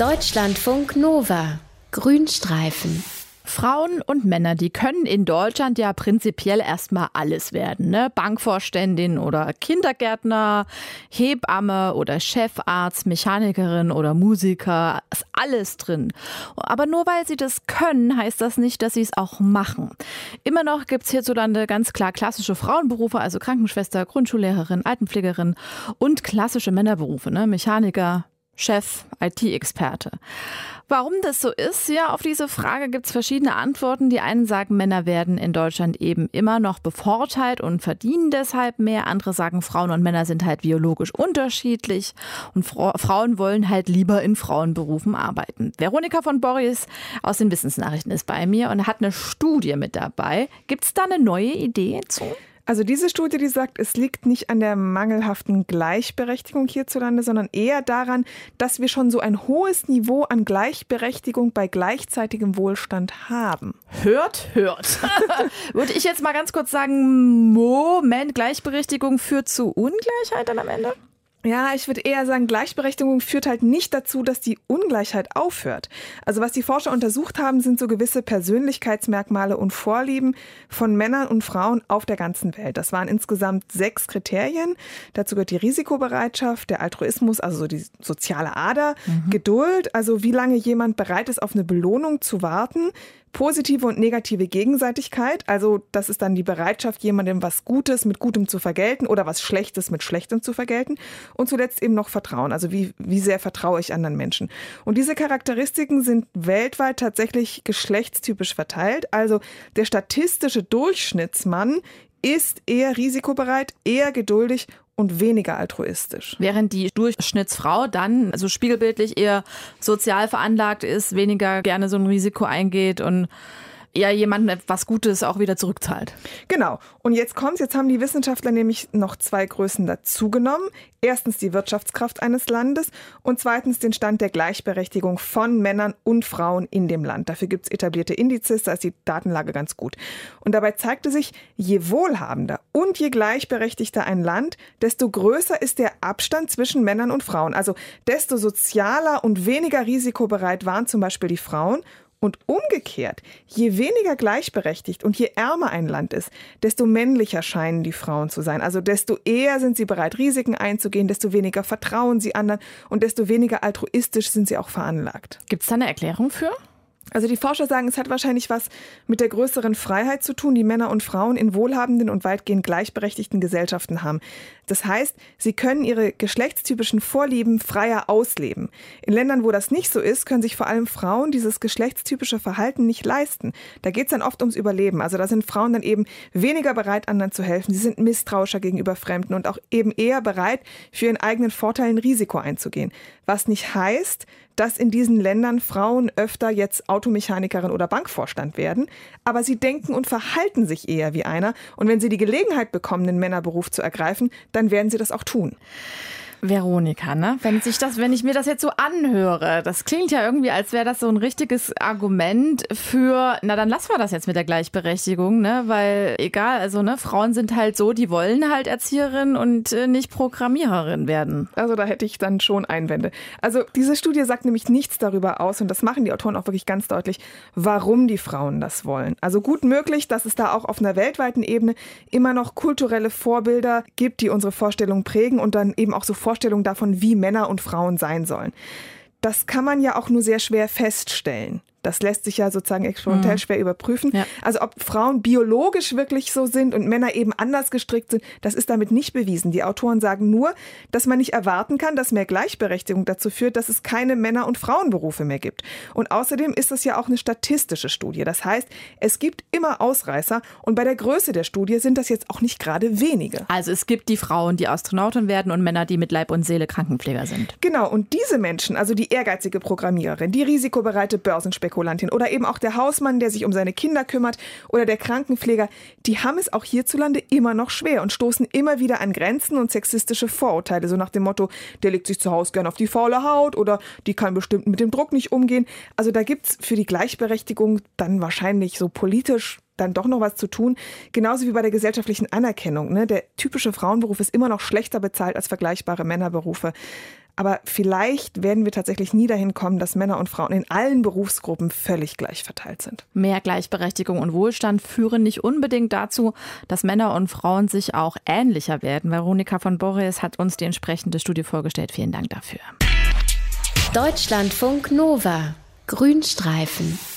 Deutschlandfunk Nova. Grünstreifen. Frauen und Männer, die können in Deutschland ja prinzipiell erstmal alles werden, ne? Bankvorständin oder Kindergärtner, Hebamme oder Chefarzt, Mechanikerin oder Musiker, ist alles drin. Aber nur weil sie das können, heißt das nicht, dass sie es auch machen. Immer noch gibt es hierzulande ganz klar klassische Frauenberufe, also Krankenschwester, Grundschullehrerin, Altenpflegerin und klassische Männerberufe, ne? Mechaniker, Chef, IT-Experte. Warum das so ist? Ja, auf diese Frage gibt es verschiedene Antworten. Die einen sagen, Männer werden in Deutschland eben immer noch bevorteilt und verdienen deshalb mehr. Andere sagen, Frauen und Männer sind halt biologisch unterschiedlich und Frauen wollen halt lieber in Frauenberufen arbeiten. Veronika von Borries aus den Wissensnachrichten ist bei mir und hat eine Studie mit dabei. Gibt es da eine neue Idee zu? Also diese Studie, die sagt, es liegt nicht an der mangelhaften Gleichberechtigung hierzulande, sondern eher daran, dass wir schon so ein hohes Niveau an Gleichberechtigung bei gleichzeitigem Wohlstand haben. Hört. Würde ich jetzt mal ganz kurz sagen, Moment, Gleichberechtigung führt zu Ungleichheit dann am Ende? Ja, ich würde eher sagen, Gleichberechtigung führt halt nicht dazu, dass die Ungleichheit aufhört. Also was die Forscher untersucht haben, sind so gewisse Persönlichkeitsmerkmale und Vorlieben von Männern und Frauen auf der ganzen Welt. Das waren insgesamt 6 Kriterien. Dazu gehört die Risikobereitschaft, der Altruismus, also so die soziale Ader, Geduld, also wie lange jemand bereit ist, auf eine Belohnung zu warten, positive und negative Gegenseitigkeit, also das ist dann die Bereitschaft, jemandem was Gutes mit Gutem zu vergelten oder was Schlechtes mit Schlechtem zu vergelten. Und zuletzt eben noch Vertrauen, also wie sehr vertraue ich anderen Menschen. Und diese Charakteristiken sind weltweit tatsächlich geschlechtstypisch verteilt. Also der statistische Durchschnittsmann ist eher risikobereit, eher geduldig und weniger altruistisch. Während die Durchschnittsfrau dann, also spiegelbildlich, eher sozial veranlagt ist, weniger gerne so ein Risiko eingeht und eher jemandem etwas Gutes auch wieder zurückzahlt. Genau. Und jetzt kommt's. Jetzt haben die Wissenschaftler nämlich noch 2 Größen dazugenommen. Erstens die Wirtschaftskraft eines Landes und zweitens den Stand der Gleichberechtigung von Männern und Frauen in dem Land. Dafür gibt's etablierte Indizes, da ist die Datenlage ganz gut. Und dabei zeigte sich, je wohlhabender und je gleichberechtigter ein Land, desto größer ist der Abstand zwischen Männern und Frauen. Also desto sozialer und weniger risikobereit waren zum Beispiel die Frauen. Und umgekehrt, je weniger gleichberechtigt und je ärmer ein Land ist, desto männlicher scheinen die Frauen zu sein. Also desto eher sind sie bereit, Risiken einzugehen, desto weniger vertrauen sie anderen und desto weniger altruistisch sind sie auch veranlagt. Gibt es da eine Erklärung für? Also die Forscher sagen, es hat wahrscheinlich was mit der größeren Freiheit zu tun, die Männer und Frauen in wohlhabenden und weitgehend gleichberechtigten Gesellschaften haben. Das heißt, sie können ihre geschlechtstypischen Vorlieben freier ausleben. In Ländern, wo das nicht so ist, können sich vor allem Frauen dieses geschlechtstypische Verhalten nicht leisten. Da geht es dann oft ums Überleben. Also da sind Frauen dann eben weniger bereit, anderen zu helfen. Sie sind misstrauischer gegenüber Fremden und auch eben eher bereit, für ihren eigenen Vorteil ein Risiko einzugehen. Was nicht heißt, dass in diesen Ländern Frauen öfter jetzt Automechanikerin oder Bankvorstand werden. Aber sie denken und verhalten sich eher wie einer. Und wenn sie die Gelegenheit bekommen, den Männerberuf zu ergreifen, dann werden sie das auch tun. Veronika, ne? Wenn ich mir das jetzt so anhöre, das klingt ja irgendwie, als wäre das so ein richtiges Argument für, na dann lassen wir das jetzt mit der Gleichberechtigung, ne? Weil egal, also ne, Frauen sind halt so, die wollen halt Erzieherin und nicht Programmiererin werden. Also da hätte ich dann schon Einwände. Also diese Studie sagt nämlich nichts darüber aus und das machen die Autoren auch wirklich ganz deutlich, warum die Frauen das wollen. Also gut möglich, dass es da auch auf einer weltweiten Ebene immer noch kulturelle Vorbilder gibt, die unsere Vorstellungen prägen und dann eben auch so Vorstellung davon, wie Männer und Frauen sein sollen. Das kann man ja auch nur sehr schwer feststellen. Das lässt sich ja sozusagen experimentell schwer überprüfen. Ja. Also ob Frauen biologisch wirklich so sind und Männer eben anders gestrickt sind, das ist damit nicht bewiesen. Die Autoren sagen nur, dass man nicht erwarten kann, dass mehr Gleichberechtigung dazu führt, dass es keine Männer- und Frauenberufe mehr gibt. Und außerdem ist es ja auch eine statistische Studie. Das heißt, es gibt immer Ausreißer und bei der Größe der Studie sind das jetzt auch nicht gerade wenige. Also es gibt die Frauen, die Astronautin werden und Männer, die mit Leib und Seele Krankenpfleger sind. Genau, und diese Menschen, also die ehrgeizige Programmiererin, die risikobereite Börsenspekulantin oder eben auch der Hausmann, der sich um seine Kinder kümmert oder der Krankenpfleger, die haben es auch hierzulande immer noch schwer und stoßen immer wieder an Grenzen und sexistische Vorurteile, so nach dem Motto, der legt sich zu Hause gern auf die faule Haut oder die kann bestimmt mit dem Druck nicht umgehen. Also da gibt's für die Gleichberechtigung dann wahrscheinlich so politisch dann doch noch was zu tun. Genauso wie bei der gesellschaftlichen Anerkennung. Ne? Der typische Frauenberuf ist immer noch schlechter bezahlt als vergleichbare Männerberufe. Aber vielleicht werden wir tatsächlich nie dahin kommen, dass Männer und Frauen in allen Berufsgruppen völlig gleich verteilt sind. Mehr Gleichberechtigung und Wohlstand führen nicht unbedingt dazu, dass Männer und Frauen sich auch ähnlicher werden. Veronika von Borries hat uns die entsprechende Studie vorgestellt. Vielen Dank dafür. Deutschlandfunk Nova. Grünstreifen.